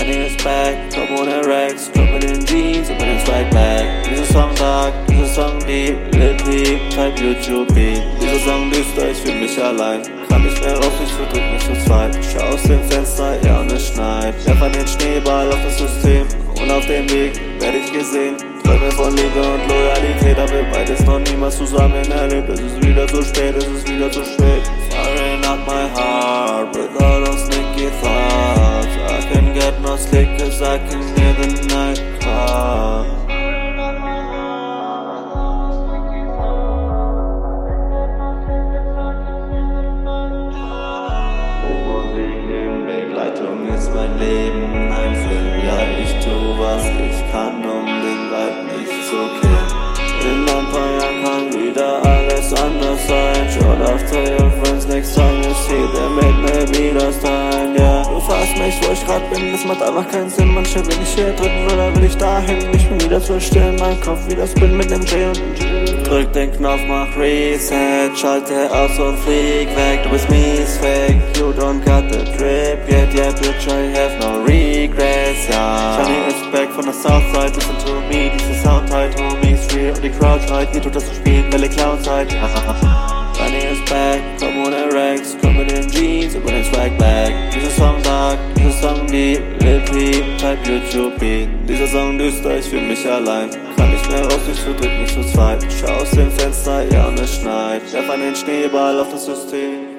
Money is back, komm ohne Racks, Club mit den Jeans und mit dem Swag Bag. Dieser Song dark, dieser Song deep, lit deep, type YouTube Beat. Dieser Song düster, ich fühl mich allein. Kann nicht mehr raus, ich verdrück mich zu zweit. Schau aus dem Fenster, ja und es schneit. Werf den Schneeball auf das System und auf dem Weg werd ich gesehen. Träume von Liebe und Loyalität, hab wir beides noch niemals zusammen erlebt. Es ist wieder zu spät, es ist wieder zu spät. Firing up my heart without a sneaky thought. I can get no sleep cause I can hear the night cry. Begleitung ist mein Leben, ein Film, ja ich tu was ich kann, um den Vibe nicht zu killen. In ein paar Jahren kann wieder alles anders sein. Short after your friends, next time you see them, it may be das time, yeah. Du fragst mich, wo ich grad bin, das macht einfach keinen Sinn. Manchmal bin ich hier drin, oder will ich dahin? Ich bin wieder zu still, mein Kopf wieder spin mit nem J und nem G. Drück den Knopf, mach Reset, schalte aus und flieg weg. Du bist mies, fake, you don't got the drip yet, yeah bitch, I have no regrets, ja. Shiny is back von der Southside, listen to me, diese Soundtight, homies free und die Crowd schreit, ihr tut das zu spielen, Welle Clown-Zeit. Shiny is back, komm ohne Racks, komm mit den Jeans und mit dem Swag Bag. Dieser Song dark, dieser Song deep, lit deep, type YouTube Beat. Dieser Song düster, ich fühl mich allein. Kann nicht mehr raus, ich verdrück mich zu zweit. Schau aus dem Fenster, ja und es schneit. Werf den Schneeball auf das System.